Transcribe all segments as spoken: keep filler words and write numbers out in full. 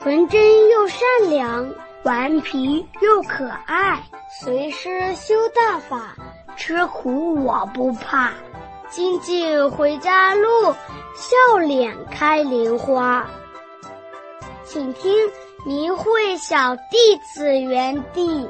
纯真又善良，顽皮又可爱，随师修大法，吃苦我不怕。精进回家路，笑脸开莲花。请听明慧小弟子园地。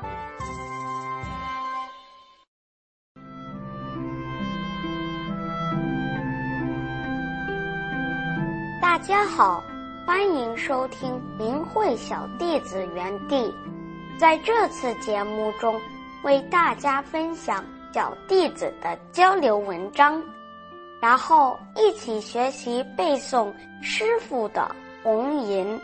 大家好，欢迎收听明慧小弟子园地。在这次节目中，为大家分享小弟子的交流文章，然后一起学习背诵师父的红吟。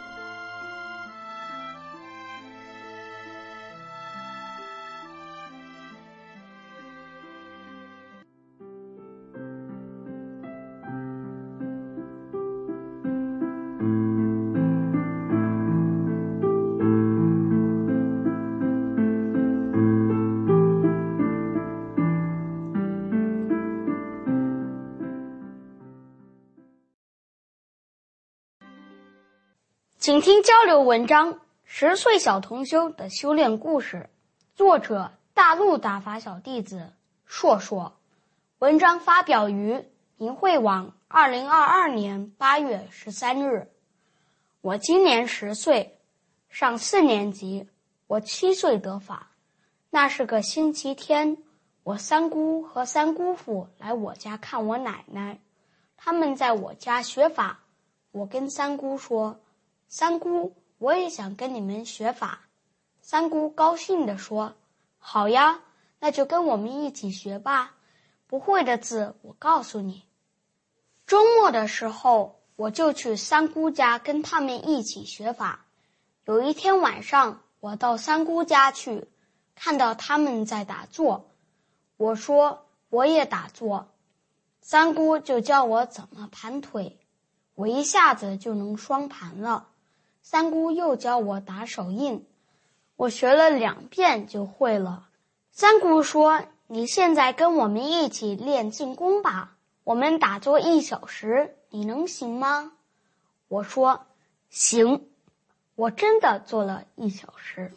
请听交流文章：十岁小同修的修炼故事，作者大陆大法小弟子硕硕。文章发表于明慧网二零二二年八月十三日。我今年十岁，上四年级。我七岁得法，那是个星期天，我三姑和三姑父来我家看我奶奶，他们在我家学法。我跟三姑说，三姑，我也想跟你们学法。三姑高兴地说，好呀，那就跟我们一起学吧，不会的字我告诉你。周末的时候，我就去三姑家跟他们一起学法。有一天晚上，我到三姑家去，看到他们在打坐，我说我也打坐。三姑就教我怎么盘腿，我一下子就能双盘了。三姑又教我打手印，我学了两遍就会了。三姑说，你现在跟我们一起练静功吧，我们打坐一小时，你能行吗？我说行。我真的做了一小时。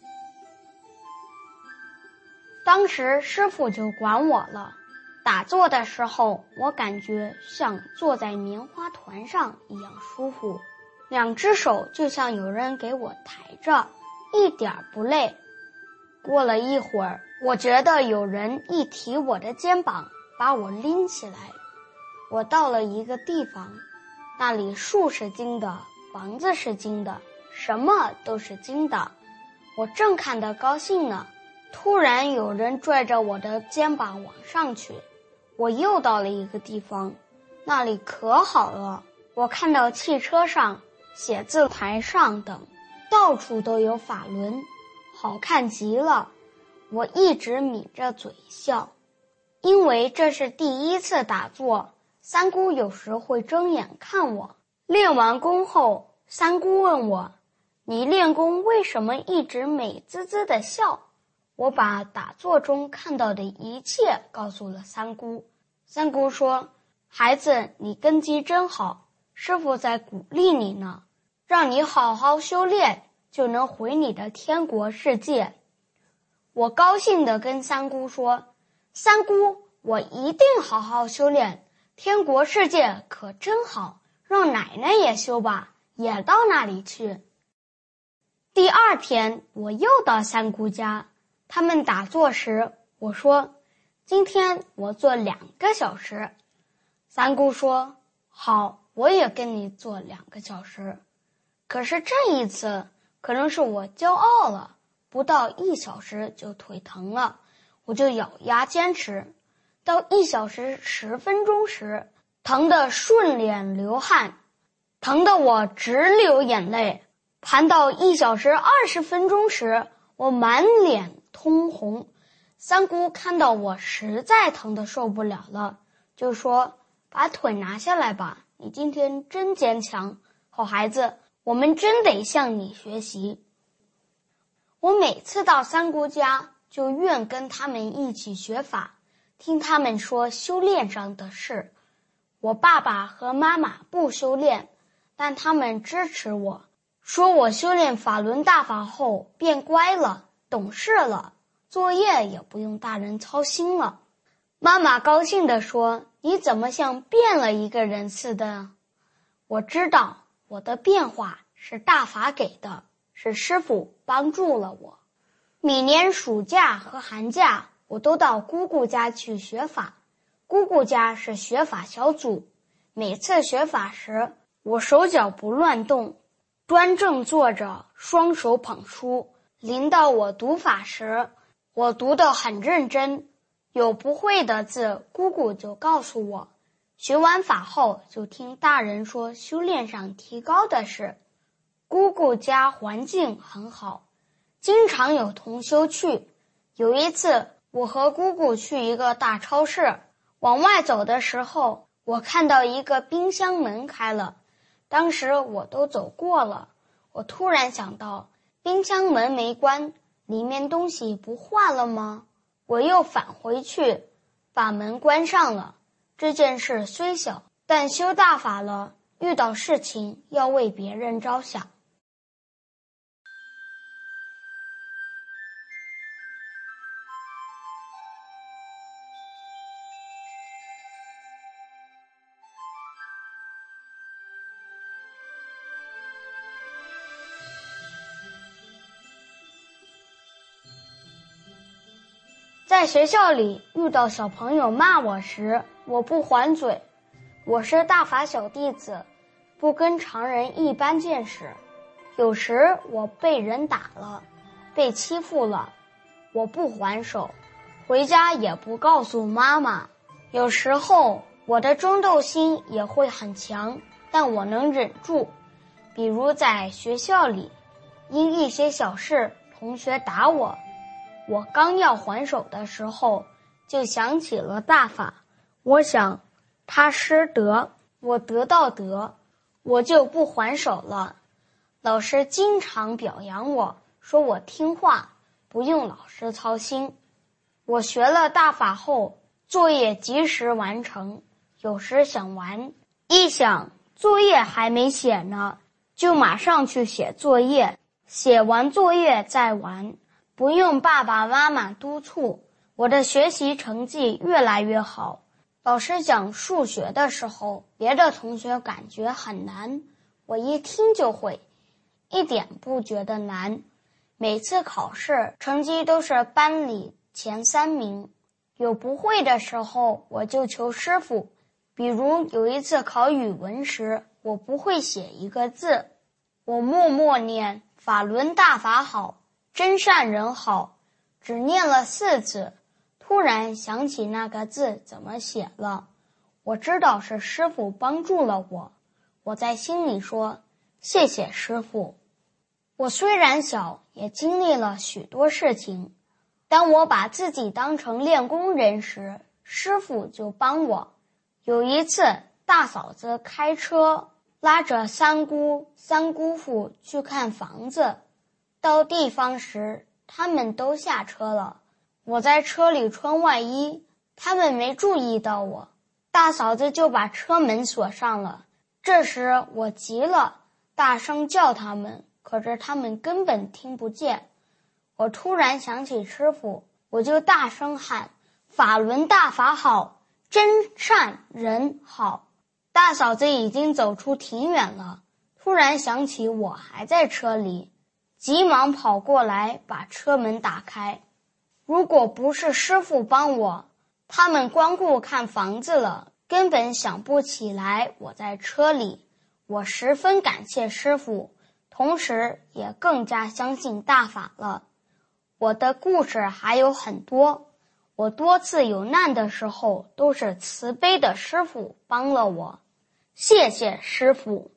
当时师父就管我了，打坐的时候我感觉像坐在棉花团上一样舒服，两只手就像有人给我抬着，一点不累。过了一会儿，我觉得有人一提我的肩膀，把我拎起来。我到了一个地方，那里树是金的，房子是金的，什么都是金的。我正看得高兴呢，突然有人拽着我的肩膀往上去。我又到了一个地方，那里可好了，我看到汽车上、写字台上等，到处都有法轮，好看极了。我一直抿着嘴笑，因为这是第一次打坐。三姑有时会睁眼看我。练完功后，三姑问我，你练功为什么一直美滋滋地笑？我把打坐中看到的一切告诉了三姑。三姑说，孩子，你根基真好，师父在鼓励你呢，让你好好修炼，就能回你的天国世界。我高兴地跟三姑说，三姑，我一定好好修炼，天国世界可真好，让奶奶也修吧，也到那里去。第二天我又到三姑家，他们打坐时，我说，今天我做两个小时。三姑说，好，我也跟你做两个小时。可是这一次可能是我骄傲了，不到一小时就腿疼了，我就咬牙坚持。到一小时十分钟时，疼得顺脸流汗，疼得我直流眼泪。盘到一小时二十分钟时，我满脸通红。三姑看到我实在疼得受不了了，就说，把腿拿下来吧，你今天真坚强，好孩子，我们真得向你学习。我每次到三姑家，就愿跟他们一起学法，听他们说修炼上的事。我爸爸和妈妈不修炼，但他们支持我， 说我修炼法轮大法后变乖了，懂事了，作业也不用大人操心了。妈妈高兴地说，你怎么像变了一个人似的？我知道我的变化是大法给的，是师父帮助了我。每年暑假和寒假，我都到姑姑家去学法。姑姑家是学法小组，每次学法时，我手脚不乱动，端正坐着，双手捧书。临到我读法时，我读得很认真，有不会的字，姑姑就告诉我。学完法后，就听大人说修炼上提高的事。姑姑家环境很好，经常有同修去。有一次，我和姑姑去一个大超市，往外走的时候，我看到一个冰箱门开了。当时我都走过了，我突然想到，冰箱门没关，里面东西不化了吗？我又返回去，把门关上了。这件事虽小，但修大法了，遇到事情要为别人着想。在学校里遇到小朋友骂我时，我不还嘴。我是大法小弟子，不跟常人一般见识。有时我被人打了，被欺负了，我不还手，回家也不告诉妈妈。有时候我的争斗心也会很强，但我能忍住。比如在学校里，因一些小事同学打我，我刚要还手的时候，就想起了大法。我想，他失德，我得到德，我就不还手了。老师经常表扬我，说我听话，不用老师操心。我学了大法后，作业及时完成。有时想玩，一想作业还没写呢，就马上去写作业，写完作业再玩。不用爸爸妈妈督促，我的学习成绩越来越好。老师讲数学的时候，别的同学感觉很难，我一听就会，一点不觉得难。每次考试成绩都是班里前三名。有不会的时候，我就求师傅。比如有一次考语文时，我不会写一个字，我默默念法轮大法好，真善人好，只念了四字，突然想起那个字怎么写了。我知道是师父帮助了我，我在心里说，谢谢师父。我虽然小，也经历了许多事情。当我把自己当成练功人时，师父就帮我。有一次，大嫂子开车拉着三姑、三姑父去看房子。到地方时，他们都下车了。我在车里穿外衣，他们没注意到我。大嫂子就把车门锁上了。这时我急了，大声叫他们，可是他们根本听不见。我突然想起师父，我就大声喊，法轮大法好，真善人好。大嫂子已经走出挺远了，突然想起我还在车里，急忙跑过来把车门打开。如果不是师父帮我，他们光顾看房子了，根本想不起来我在车里。我十分感谢师父，同时也更加相信大法了。我的故事还有很多，我多次有难的时候，都是慈悲的师父帮了我。谢谢师父。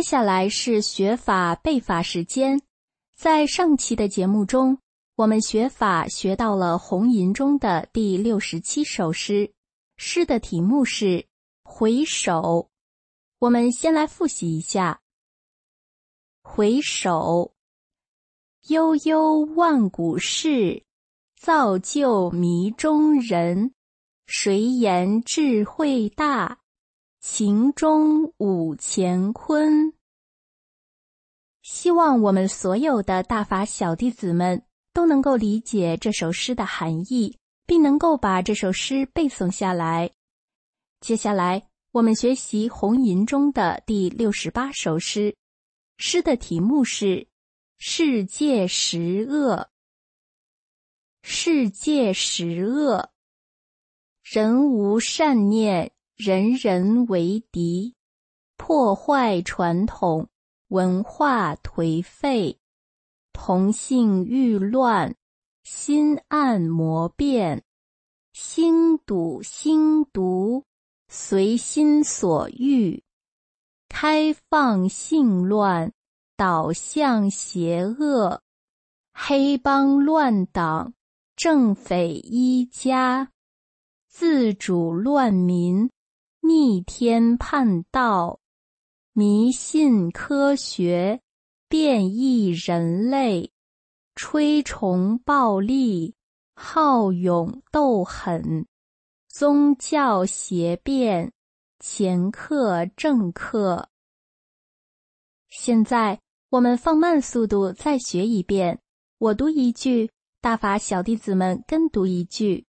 下来是学法背法时间。在上期的节目中，我们学法学到了红吟中的第六十七首诗，诗的题目是回首。我们先来复习一下。回首，悠悠万古事，造就迷中人。谁言智慧大，情中舞乾坤。希望我们所有的大法小弟子们都能够理解这首诗的含义，并能够把这首诗背诵下来。接下来，我们学习红吟中的第六十八首诗，诗的题目是世界十恶。世界十恶，人无善念，人人为敌，破坏传统，文化颓废，同性欲乱，心暗魔变，心笃心独，随心所欲，开放性乱，导向邪恶，黑帮乱党，正匪一家，自主乱民，逆天叛道，迷信科学，变异人类，吹崇暴力，好勇斗狠，宗教邪变，前克政客。现在我们放慢速度再学一遍，我读一句，大法小弟子们跟读一句。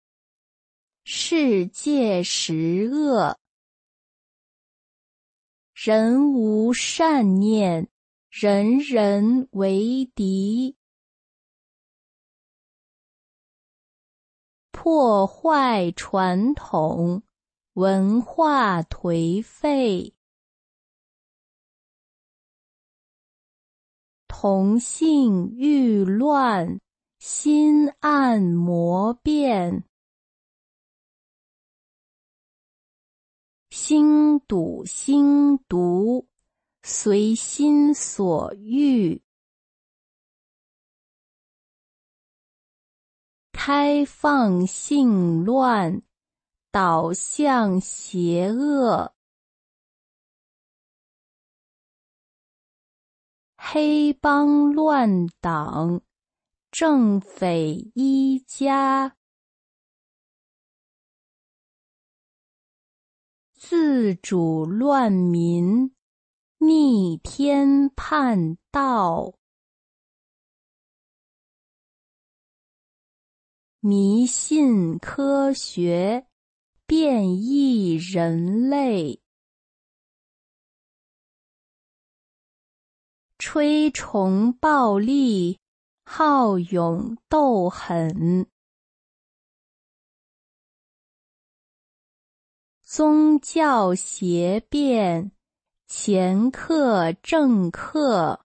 世界十恶，人无善念，人人为敌，破坏传统，文化颓废，同性欲乱，心暗魔变，心笃心独，随心所欲，开放性乱，导向邪恶，黑帮乱党，正匪一家，自主乱民，逆天叛道，迷信科学，变异人类，吹崇暴力，好勇斗狠，宗教邪变，前克政客。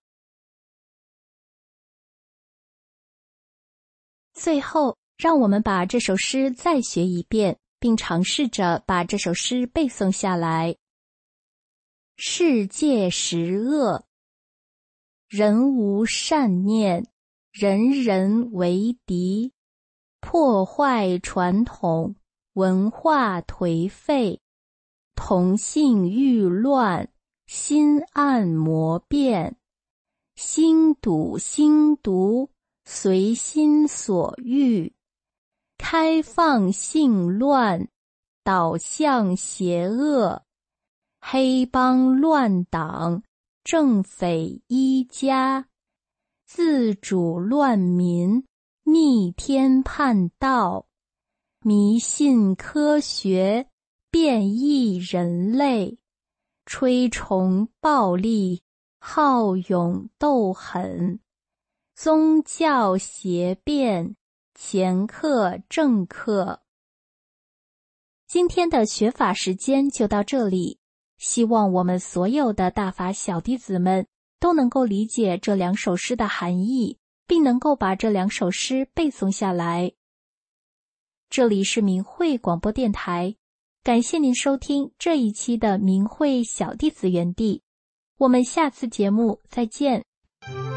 最后，让我们把这首诗再学一遍，并尝试着把这首诗背诵下来。世界十恶，人无善念，人人为敌，破坏传统，文化颓废，同性欲乱，心暗魔变，心笃心独，随心所欲，开放性乱，导向邪恶，黑帮乱党，正匪一家，自主乱民，逆天叛道，迷信科学，变异人类，吹崇暴力，好勇斗狠，宗教邪变，前克政客。今天的学法时间就到这里，希望我们所有的大法小弟子们都能够理解这两首诗的含义，并能够把这两首诗背诵下来。这里是明慧广播电台，感谢您收听这一期的明慧小弟子园地。 我们下次节目再见。